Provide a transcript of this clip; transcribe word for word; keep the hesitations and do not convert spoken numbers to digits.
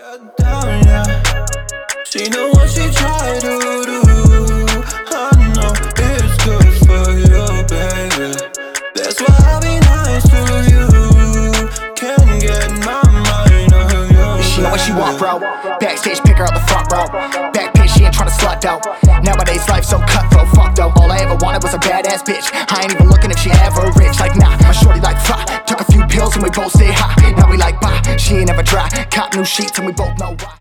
Back down, yeah. She know what she try to do. I know it's good for you, baby. That's why I be nice to you. Can't get my mind on you. She know what she want, bro. Backstage, pick her up the front row. Back pitch, she ain't tryna slut though. Nowadays life so cutthroat, fuck though. All I ever wanted was a badass bitch. I ain't even looking if she ever rich. Like nah, my shorty like fly. Took a few pills and we both stay high. Now we like bye. She ain't ever dry. Cop new sheets and we both know why.